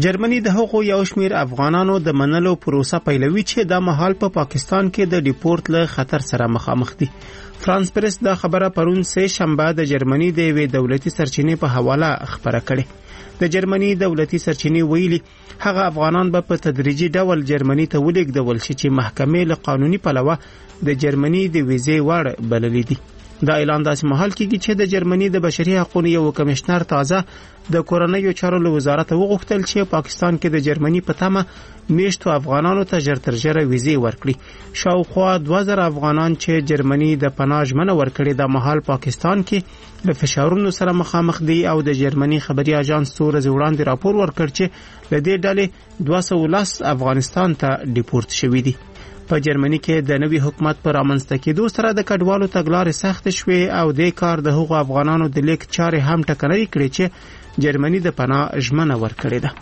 جرمني د هغو یو شمیر افغانانو د منلو پروسه پیلوي چې د مهال په پاکستان کې د ډیپورت له خطر سره مخامخ دي. فرانس پریس دا خبره پرون سه شنبه د جرمني د یوې دولتي سرچینې په حواله خبره کړې. د جرمني دولتي سرچینې ویلي هغه افغانان به په تدریجي ډول جرمني ته ولیږدول شي چې محکمې له قانوني پلوه د جرمني د ویزې وړ بللې دي. دا اعلان داسې مهال کېږي چې د جرمني د بشري حقوقو یو کمشنر تازه د کورنیو چارو له وزارت وغوښتل چې پاکستان کې د جرمني په تمه میشتو افغانانو ته ژر تر ژره ویزې ورکړي. شاوخوا 2000 افغانان چې جرمني د پناه ژمنه ورکړې د مهال پاکستان کې له فشارونو سره مخامخ دي او د جرمني خبري اژانس څو ورځې وړاندې راپور ورکړ چې له دې ډلې 210 افغانستان ته ډیپورت شوي دي. په جرمني کې د نوي حکومت پر رامنځته کېدو سره د کډوالو تګلارې سخت شوې او د کار د هغو افغانانو د لیک چارې هم ټکنۍ کړې چې جرمني د پناه ژمنه ورکړې ده.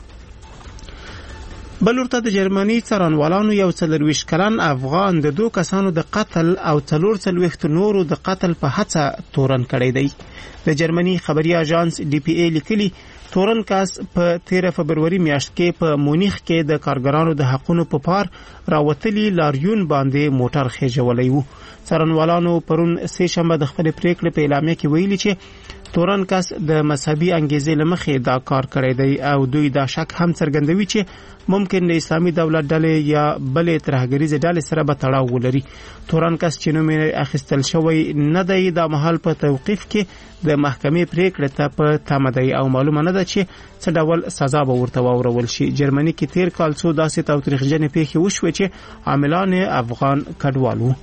بل ورته د جرمني څارنوالانو یو 24 کلن افغان د 2 کسانو د قتل او 44 نورو د قتل په هڅه تورن کړی دی. د جرمني خبري اژانس ډي پی ای لیکلي تورن کس په 13 فبروري میاشت کې په مونیخ کې د کارګرانو د حقونو په پار راوتلي لاریون باندې موټر خېجولی وو. څارنوالانو پرون سه شنبه د خپل پریکړې په اعلامیه کې ویلي چې تورن کس د مذهبي انګیزې لمخې دا کار کړی دی او دوی دا شک هم څرګندوي چې ممکن د اسلامي دولت ډلې یا بلې ترهګریزې ډلې سره به تړاو ولري. تورن کس چې نوم اخیستل شوی نه دی د محل په توقیف کې د محکمې پریکړې ته په تمه دی او معلومه نه ده چې څه ډول سزا به ورته واورول شي. جرمني کې تیر کال څو داسې تاوتریخجنې پیښې وشوې چې عاملان افغان کډوال وو.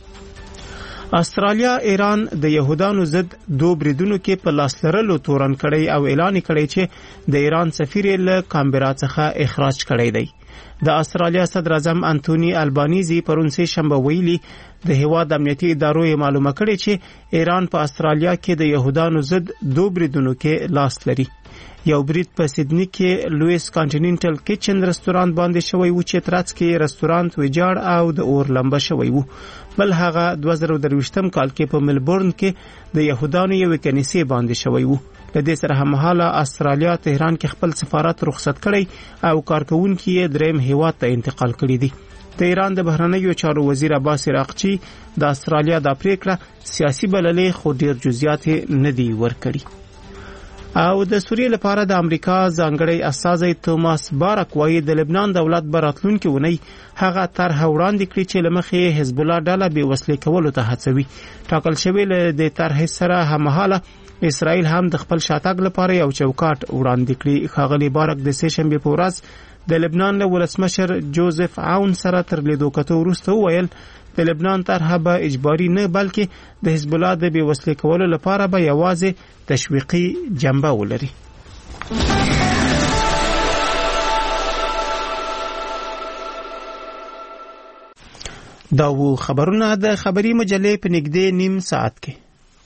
استرالیا ایران د يهودانو ضد 2 بریدونو کې په لاس لرلو تورن کړی او اعلان کړی چې د ایران سفیر له کانبرا څخه اخراج کړی دی. د استرالیا صدر اعظم انټونی البانیزي پرون سه شنبه ویلي د هیواد امنیتي ادارو معلومه کړې چې ایران په استرالیا کې د يهودانو ضد 2 بریدونو کې لاس لري. یو برید په سیدنی کې لویس کانټیننټل کچن رستورانت باندې شوی و چې ترڅ کې رستورانت ویجاړ او د اور لمبه شوی و. بل هغه 2023م کال کې په ملبورن کې د يهودانو یو کنيسه باندې شوی و. د دې سره هممهاله استرالیا تهران کې خپل سفارت رخصت کړی او کارکونکو یې دریم هیواد ته انتقال کړی دی. د ایران د بهرنیو چارو وزیر عباس عراقچی د استرالیا د پریکړه سیاسي بللې خو ډیر جزئیات نه دی ورکړي. او د سوریې لپاره د امریکا ځانګړی استازی توماس بارک وايي د لبنان دولت براتلونکو ونی هغه طرح وړاندې کړی چې لمخې حزب الله ډله به وسلې کولو ته هڅوي. ټاکل شوی د طرح سره هممهاله اسرائیل هم د خپل شاتګ لپاره یو چوکاټ وړاندې کړی. ښاغلي بارک د سه شنبه په ورځ د لبنان له ولسمشر جوزف عون سره تر لیدو کتو وروسته ویل د لبنان طرح به اجباري نه بلکې د حزب الله د بې وسلې کولو لپاره به یوازې تشویقي جنبه ولري. دا و خبرونه د خبري مجلې په نږدې نیم ساعت کې.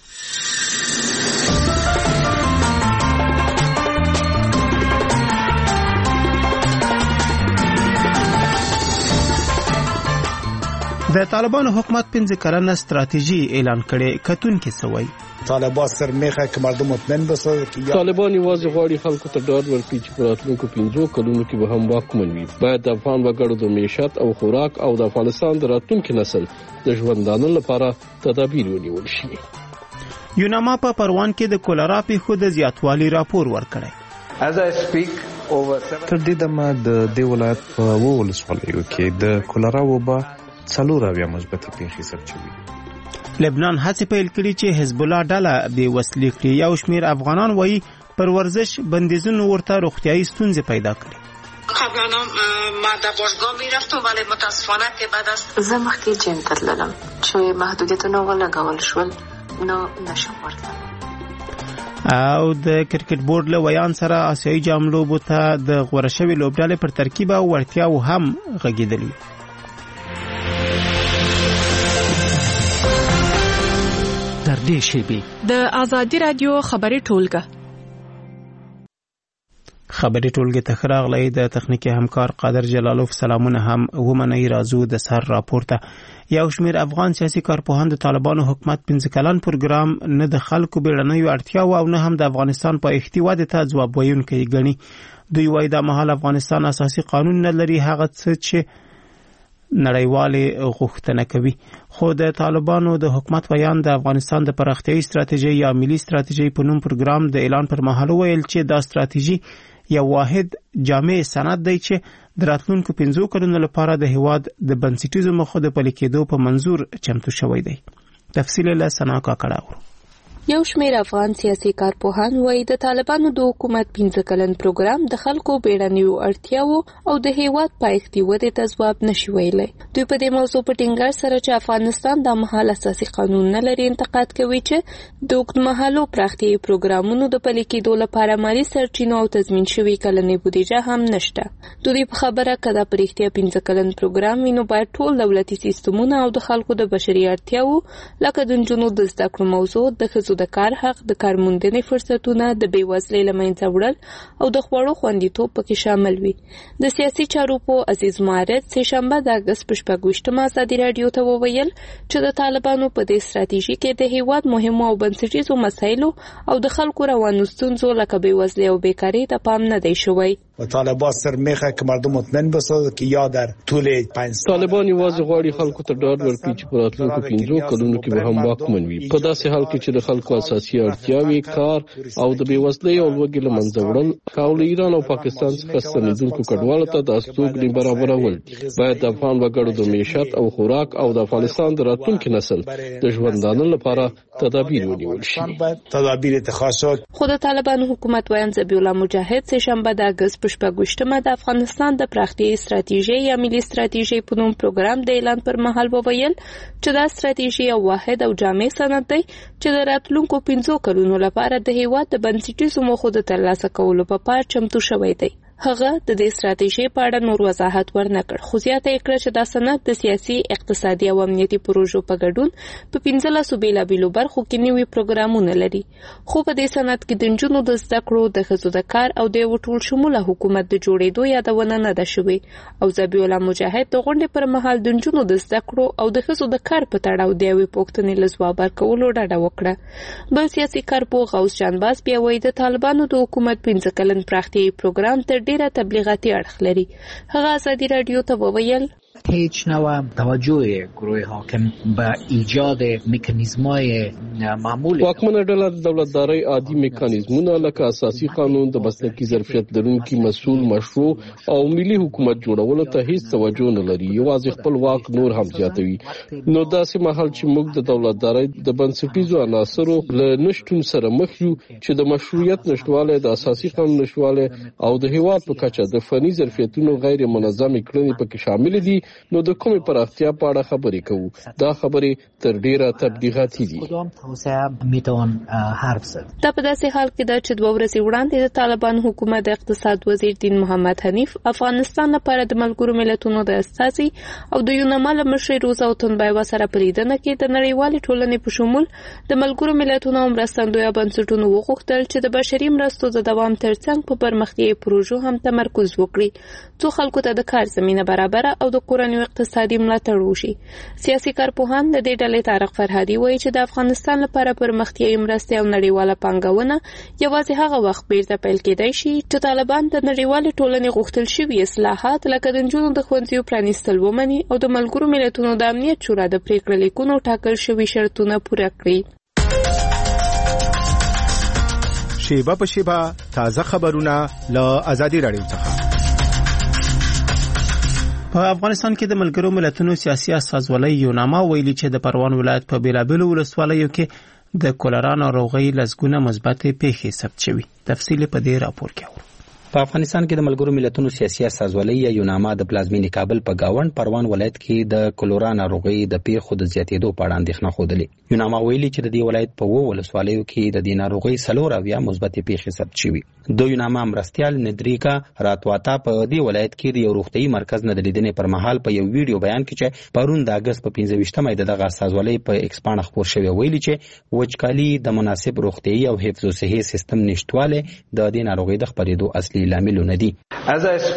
د طالبانو حکومت 15 کلنه استراتیژي اعلان کړي. کتون کې سوي طالبان سر میخه که مردم مطمئن بسه. طالبان یوازې غواړي خلکو ته ډاډ ورکړي چې په راتلونکو 15 کلونو کې به هم واکمن وي. باید د افغان وګړو د معیشت او خوراک او د افغانستان د راتلونکي نسل د ژوندانه لپاره تدابیر ونیول شي. یوناما په پروان کې د کولرا پیښو د زیاتوالي راپور ورکړی. تر دې دمه د دې ولایت په ولسوالیو کې د کولرا وبا څلوراویا مثبتې پیښې سرچوي. لبنان هڅه پیل کړې چې حزب الله ډله بې وسلې کړي. یو شمیر افغانان وایي پر ورزش بندیزونو ورته روغتیايي ستونزې پیدا کړې. قبلا ما در باشگاه میرفتم ولی متاسفانه که بعد از زمخ کې جیم تللم چې محدودیتونه ولګول شول نو نشم ورتلم. او د کرکټ بورډ له ویان سره آسیایي جام لوبو ته د غوړه شوی لوبډلې پر ترکیب او ورتیاو هم غږیدلی. د آزادی رادیو خبري ټولګه ته خراغلی د تخنیکی همکار قادر جلالوف سلامونه هم ومنئ. رازو د سر راپورته یو شمیر افغان سیاسي کارپوهان د طالبانو حکومت 15 کلن پروګرام نه د خلکو بیړنیو اړتیاو او نه هم د افغانستان په احتیاج ته ځواب ویونکي ګڼي. دوی وایي دا مهال افغانستان اساسي قانون نه لري، هغه څه چې نړیوالې غوښتنه کوي. خو د طالبانو د حکومت بیان د افغانستان د پراختیايي ستراتیژي یا ملي ستراتیژي په نوم پروګرام د اعلان پر مهال ویل چې دا ستراتیژي یو واحد جامع سند دی چې د راتلونکو 5 کلونو لپاره د هیواد د بنسټیزو موخو د پلي کېدو په منظور چمتو شوی دی. تفصیل له سنا کاکړه. یو شمېر افغان سیاسي کارپوهان وایي د طالبانو د حکومت 15 کلن پروګرام د خلکو بیړنیو اړتیاوو او د هیواد پایښتي ودې ته ځواب نشي ویلی. دوی په دې موضوع په ټینګار سره چې افغانستان د مهال اساسي قانون نه لري انتقاد کوي چې د اوږدمهالو پراختیايي پروګرامونو د پلي کېدو لپاره مالي سرچینو او تضمین شوي کلنۍ بودیجه هم نشته. دوی په خبره کده په رښتیا 15 کلن پروګرام وي نو باید ټول دولتي سیستمونه او د خلکو د بشري اړتیاوو لکه د نجونو د زده کړو موضوع، د ښځو د کار حق، د کارموندنې فرصتونه، د بېوزلۍ له منځه وړل او د خوړو خوندیتوب پکې شامل وي. د سیاسي چارو په عزیز معرض سهشنبه د اګست په 26 ازادي راډیو ته وویل چې د طالبانو په دې ستراتیژي کې د هیواد مهمو او بنسټیزو مسایلو او د خلکو روانو ستونزو لکه بېوزلۍ او بیکارۍ ته پام نه دی شوی. طالبان سر میخه که مردم مطمئن بسازه که یا در طول 5 سال طالبان یوازې غواړي خلکو ته ډاډ ورکړي چې په راتلونکو 15 کلونو کې به هم واکمن وي، په داسې حال کې چې د خلکو اساسي اړتیاوې، کار او د بېوزلۍ او لوږې له منځه وړل او له ایران او پاکستان څخه ستنېدونکو کډوالو ته د استوګنې برابرول دي. باید د افغان وګړو د معیشت او خوراک او د افغانستان د راتلونکي نسل د ژوندانه لپاره تدابیر ونیول شي. تدابیر اتخاذ شد. خود طالبان حکومت ویان ذبیح الله مجاهد سهشنبه د اګست 28 د افغانستان د پراختیايي ستراتیژي یا ملي ستراتیژي په نوم پروګرام د اعلان پر مهال وویل چې دا ستراتیژي یو واحد او جامع سند دی چې د راتلونکو 15 کلونو لپاره د هیواد د بنسټیزو موخو د ترلاسه کولو په پار چمتو شوی دی. هغه د دې ستراتیژي په اړه نور وضاحت ورنکړ، خو زیاته یې کړه چې دا سند د سیاسي، اقتصادي او امنیتي پروژو په ګډون په 15 بیلابیلو برخو کې نوي پروګرامونه لري. خو په دې سند کې د نجونو د زده کړو، د ښځو د کار او د یو ټول شموله حکومت د جوړېدو یادونه نه ده شوې. او ذبیح الله مجاهد د غونډې پر مهال د نجونو د زده کړو او د ښځو د کار په تړاو د یوې پوښتنې له ځواب ورکولو ډډه وکړه. بل سیاسي کارپوه غوث جانباز بیا وایي د طالبانو د حکومت 15 کلن پراختیايي پروګرام تر ډیره تبلیغاتي اړخ لري. هغه ازادي راډیو ته وویل هیچ نوع توجه گروه حاکم به ایجاد مکانیزم‌های معمول واکمنه ډله د دولتدارۍ عادي مکانیزمونه لکه اساسي قانون، د مسلکي ظرفیت لرونکي مسؤل، مشروع او ملي حکومت جوړولو ته هیڅ توجه نه لري، یوازې خپل واک نور هم زیاتوي. نو داسې مهال چې موږ د دولتدارۍ د بنسټیزو عناصرو له نشټون سره مخ یو چې د مشروعیت نشټوالی، د اساسي قانون نشټوالی او د هیواد په کچه د فني ظرفیتونو غیر منظمې کړنې پکې شامل دي، نو د کومې پراختیا په اړه خبرې کوو؟ دا خبرې تر ډیره تبلیغاتي دي. دا په داسې حال کې ده چې 2 ورځې وړاندې د طالبان حکومت د اقتصاد وزیر دین محمد حنیف افغانستان لپاره د ملګرو ملتونو د استازي او د یوناما له مشر روزا تنبایوا سره په لیدنه کې د نړیوالې ټولنې په شمول د ملګرو ملتونو مرستندویه بنسټونو وغوښتل چې د بشري مرستو د دوام ترڅنګ په پرمختیايي پروژو هم تمرکز وکړي، څو خلکو ته د کار زمینه برابر او د کورنیو اقتصادي ملاتړ وشي. سیاسي کارپوهان د دې ډلې طارق فرهادي وایي چې د افغانستان لپاره پرمختیايي مرستې او نړیواله پانګونه یوازې هغه وخت بیرته پیل کېدای شي چې طالبان د نړیوالې ټولنې غوښتل شوي اصلاحات لکه د نجونو د ښوونځیو پرانیستل ومني او د ملګرو ملتونو د امنیت شورا د پریکړې لیکونو ټاکل شوي شرطونه پوره کړي. شیبه په شیبه تازه خبرونه له ازادي راډیو څخه. په افغانستان کې د ملګرو ملتونو سیاسي استازولۍ یوناما ویلي چې د پروان ولایت په بیلابیلو ولسوالیو کې د کولرا ناروغۍ لسګونه مثبتې پیښې ثبت شوي. تفصیل په دې راپور کې اورو. په افغانستان کې د ملګرو ملتونو سیاسي استازولۍ یا یوناما د پلازمینې کابل په گاوند پروان ولایت کې د کولرا ناروغۍ د پیښو د زیاتېدو په اړه اندېښنه خوده. یوناما ویلي چې د دې ولایت په 2 ولسوالیو کې د دې ناروغۍ 4 مثبتې پیښې ثبت شوي. د یوناما مرستیال ندریکا راتواتا په دې ولایت کې د یو روغتیايي مرکز نه د لیدنې پر مهال په یو ویډیو بیان کې چې پرون د اګست په 15 دغه استازولۍ په ایکس باندې خبر شوی ویلي چې وچکالي، د مناسب روغتیايي او حفظ او صحي سیستم نشټواله د دې ناروغۍ د خپرېدو اصلي لاملونه دي.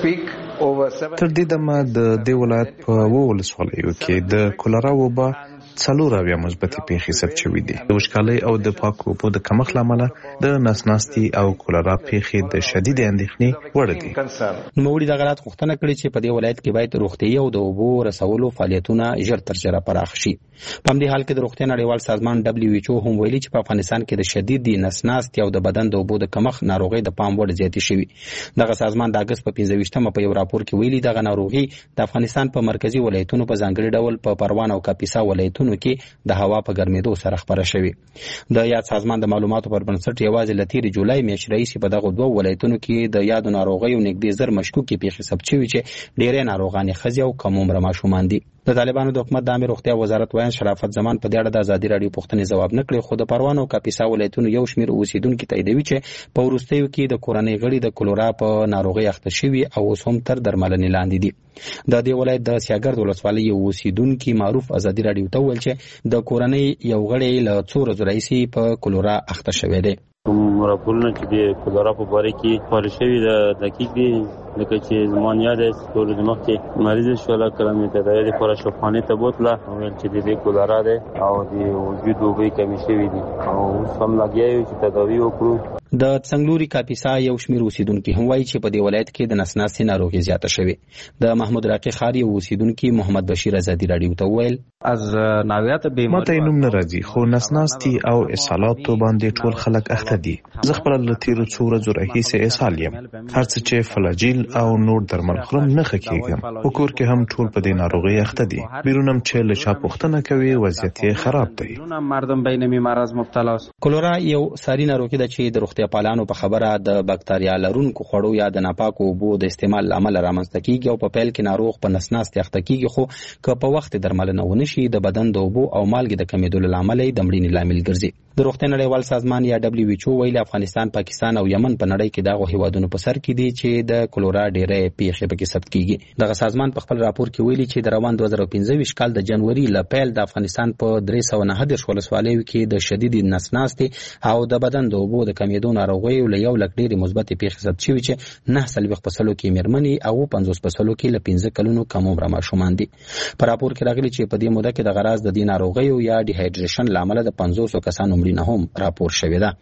تر دې دمه د دې ولایت په 2 ولسوالیو کې د کولرا وبا 4 مثبت پیښې ثبت شوې دي. د وچکالۍ او د پاکو اوبو د کمښت لامل د نسناستي او کولرا پیښې د شدید اندېښنې وړ دي. نوموړي د غلط غوښتنه کړې چې په دې ولایت کې باید روغتیايي او د اوبو رسولو فعالیتونه ژر تر ژره پراخ شي. په همدې حال کې د روغتیا نړیوال سازمان WHO هم ویلي چې په افغانستان کې د شدید نسناستي او د بدن د اوبو د کمښت ناروغي د پام وړ زیاتې شوې. دغه سازمان د اگست په 25مه په یو راپور کې ویلي دغه ناروغي د افغانستان په مرکزی ولایتونو په ځانګړي ډول په پروان او کاپیسا ولایتونو کې د هوا په ګرمېدو سره خپره شوې. د یاد سازمان د معلوماتو پر بنسټ یوازې له تېرې جولای میاشتې راهیسې په دغو 2 ولایتونو کې د یادو ناروغیو نږدې 1000 مشکوکې پیښې ثبت شوې چې ډېرې ناروغانې ښځې او کم عمره ماشومان دي. د طالبانو د حکومت د عامه روغتیا وزارت وایي شرافت زمان په دې اړه د ازادي راډیو پوښتنې ځواب نه کړې، خو د پروان او کاپیسا ولایتونو یو شمېر اوسیدونکي تاییدوي چې په وروستیو کې د کورنۍ غړي د کولرا په ناروغۍ اخته شوي او اوس هم تر درملنې لاندې دي. د دې ولایت د سیاګرد ولسوالۍ یو اوسیدونکي معروف ازادي راډیو ته وویل چې د کورنۍ یو غړی له 2 ورځو راهیسې په کولرا اخته شوی دی. راپورونه چې د کولرا په باره کې خپاره شوي د دقیق دي، لکه چې زما یاد دی څو ورځې مخکې مریض شوله، کله مې تداوي دپاره شفاخانې ته بوتله، ویل چې د دې کولرا دی او د وجود اوبه کمې شوي دي او اوس هم لګیا یو چې تداوي وکړو. د څنګلوري کاپیسا یو شمېر اوسیدونکي هم وایي چې په دې ولایت کې د نسناستي ناروغي زیاته شوې. د محمود راقي ښار یو اوسیدونکي محمد بشیر ازادي راډیو ته وویل ماته یې نوم نه راځي، خو نسناستي او اسهالاتو باندې ټول خلک اخته دي. زه خپله له تېرو 2 ورځو راهیسې اسهال یم. هر څه چې فلاجیل او نور درمل خورم نه ښه کېږم. په کور کې هم ټول په دې ناروغۍ اخته دي. بیرون هم چې له چا پوښتنه کوي وضعیت یې خراب دی. کولرا یو ساري ناروغي ده چې د روغتیا پالانو په خبره د بکتریا لرونکو خوړو یا د ناپاکو اوبو د استعمال له امله رامنځته کیږي او په پیل کې ناروغ په نسناستي اخته کیږي، خو که په وخت درملنه ونه شي د بدن د اوبو او مالګې د کمیدو له امله د مړینې لامل ګرځي. د روغتیا نړیوال سازمان یا WHO ویلي افغانستان، پاکستان او یمن په نړۍ کې دغه هیوادونو په سر کې دي چې د کولرا ډېرې پیښې پکې ثبت کیږي. دغه سازمان په خپل راپور کې ویلي چې د روان 2015 کال د جنوري له پیل د افغانستان په 309 ولسوالیو کې د شدید نسناستي او د بدن د اوبو د کمیدو ناروغیو له 1 لک ډېرې مثبتې پیښې ثبت شوي چې 9 کې مېرمنې او 50 کې له 15 کلونو کم عمره ماشومان دي. په راپور کې راغلي چې په دې موده کې د غراز د دې ناروغیو یا ډیهایډریشن له امله د 500 کسانو مړینه هم راپور شوې ده.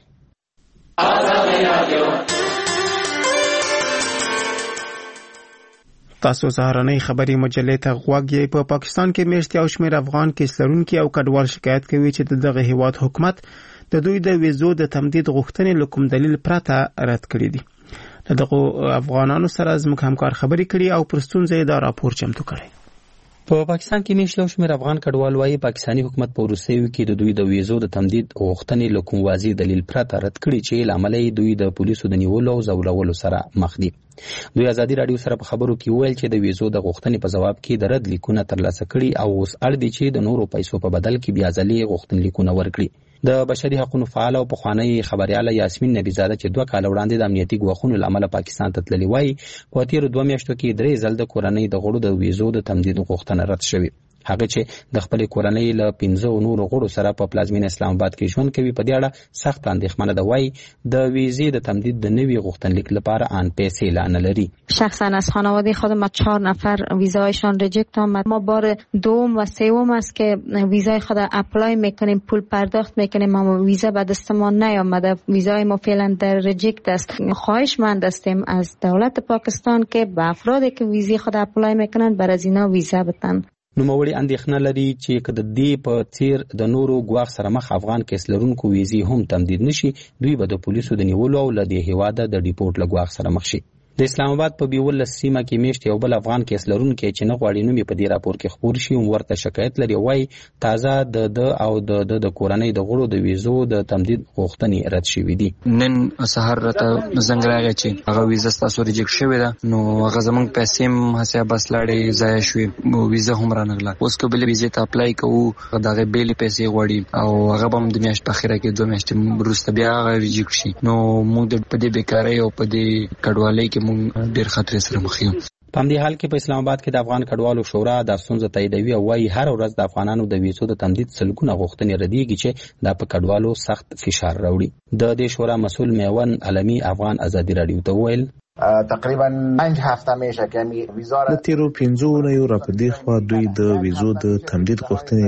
تاسو سهارنۍ خبري مجلې ته غوږ یې. په پاکستان کې میاشتې او شمېر افغان کیس لرونکي او کډوال شکایت کوي چې دغه هیواد حکومت د دوی د ویزو د تمدید غوښتنې له کوم دلیل پرته رد کړې دي. دغه افغانانو سره زموږ همکار خبرې کړي او پر ستونزه یې دا راپور چمتو کړی. په پاکستان کې میاشتې او شمېر افغان کډوال وایي پاکستاني حکومت په وروستیو کې د دوی د ویزو د تمدید غوښتنې له کوم واضح دلیل پرته رد کړي چې له امله یې دوی د پولیسو د نیولو او ځورولو سره مخ دي. دوی ازادي راډیو سره په خبرو کې وویل چې د ویزو د غوښتنې په ځواب کې د رد لیکونه ترلاسه کړي او اوس اړ دي چې د نورو پیسو په بدل کې بیا ځلې غوښتنلیکونه ورکړي. د بشري حقوقو فعال او پخوانی خبرياله یاسمین نبیزاده چې 2 کال وړاندې د امنیتي ګواښونو لامل پاکستان ته تللی وای، په تیر 2 میاشتو کې 3 ځل د کورنۍ د غړو د ویزو د تمدید غوښتنه رد شوې. هغه چې د خپل کورنۍ له 15 نورو غړو سره په پلازمین اسلام آباد کې ژوند کوي په دې اړه سخت اندېښمنه ده. وای د ویزې د تمدید د نوي غوښتنلیک لپاره آن پیسې اعلان لري. شخصا از خانواده خودم 4 نفر ویزایشان ریجکت آمد. ما بار دوم و سوم است که ویزای خود اپلای میکنیم، پول پرداخت میکنیم اما ویزا به دست ما نیامده. ویزای ما فعلا در ریجکت است. خواهشمند هستیم از دولت پاکستان که به افرادی که ویزای خود اپلای میکنن بر از اینا ویزا بدن. نوموړي اندېښنه لري چې که د دې په څیر د نورو ګواښ سره مخ افغان کیس لرونکو ویزې هم تمدید نشي، دوی به د پولیسو د نیولو او له دې هیواده د ډیپورټ له ګواښ سره مخ شي. د اسلام آباد په بیول سیمه کې میشت یو بل افغان کیس لرونکي چې نه غواړي نوم یې په دې راپور کې خبر شي ورته شکایت لري. وای تازه د او د کورنۍ د غړو د ویزو د تمدید غوښتنې رد شوې دي. نن سحر راته زنګ راغی چې هغه ویزه ستاسو ریجکټ شوې ده، نو هغه زمونږ پیسې هم هسې بس لاړې ضایع شوې، ویزه هم رانغله. اوس که بلې ویزې ته اپلای کوو دغه بیلې پیسې غواړي او هغه به هم د میاشت په اخره کې 2 میاشتې وروسته بیا هغه ریجکټ شي. نو موږ په دې بیکارۍ او په دې کډوالۍ کې موږ ډېر خطرې سره مخ یو. په همدې حال کې په اسلام آباد کې د افغان کډوالو شورا د ستونزه تاییدوي او وايي هر ورځ د افغانانو د ویزو د تمدید سلګونه غوښتنې ردیږي چې د په کډوالو سخت فشار راوړي. د دې شورا مسؤل میون علمي افغان ازادي راډیو ته ویل تقریبا 5 هفته میشه که ویزا د تیرو 15 اونیو را په دې خوا دوی د ویزو د تمدید غوښتنې